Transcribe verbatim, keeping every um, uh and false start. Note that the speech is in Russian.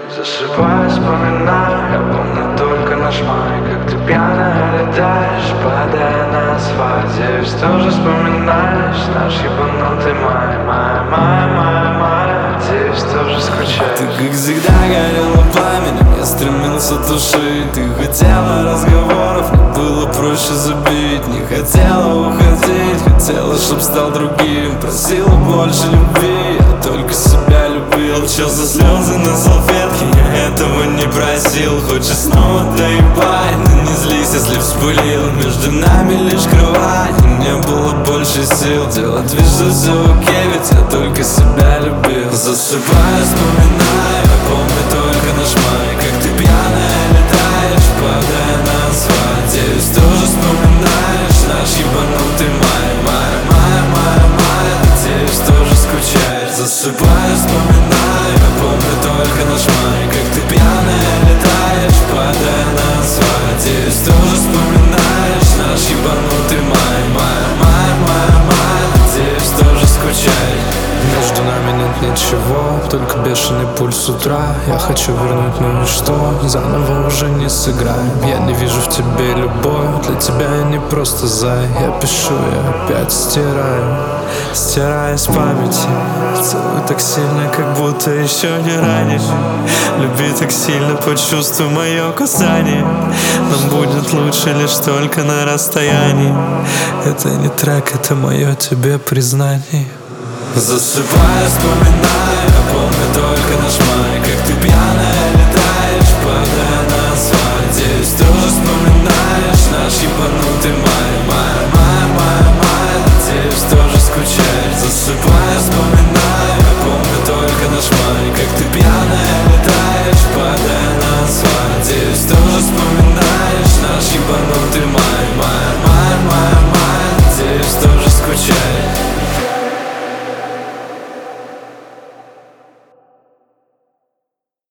Засыпаю, вспоминаю, я помню только наш май. Как ты пьяная летаешь, падая на асфальт. Я ведь тоже вспоминаешь наш ебанутый май. Май, май, май, май, здесь тоже скучаешь. Ты как всегда горела пламенем, я стремился тушить. Ты хотела разговоров, мне было проще забить. Не хотела уходить, хотела, чтоб стал другим. Просила больше любви, я только себя любил. Чё за слезы на салфетке, я этого не просил. Хочешь снова доебать, но не злись, если вспылил. Между нами лишь кровать, и мне было больше сил делать вид, что все окей, ведь я только себя любил. Засыпаю, вспоминаю, я помню только наш май. Как ты пьяная летаешь, падая на асфальт. Я ведь тоже вспоминаешь наш ебанутый май. Май, май, май, май, надеюсь, тоже скучаешь. Засыпаю, вспоминаю, я помню только наш май. Как ты пьяная летаешь, падая на асфальт. Я ведь тоже вспоминаешь наш ебанутый май. Май, май, май, май, надеюсь, тоже скучаешь. Между нами нет ничего, только бешеный пульс с утра. Я хочу вернуть, ну и что, заново уже не сыграем. Я не вижу в тебе любовь, для тебя я не просто зай. Я пишу, я опять стираю, стирая с памяти. Целую так сильно, как будто еще не ранее. Люби так сильно, почувствуй мое касание. Нам будет лучше лишь только на расстоянии. Это не трек, это мое тебе признание. Засыпаю, вспоминаю, я помню то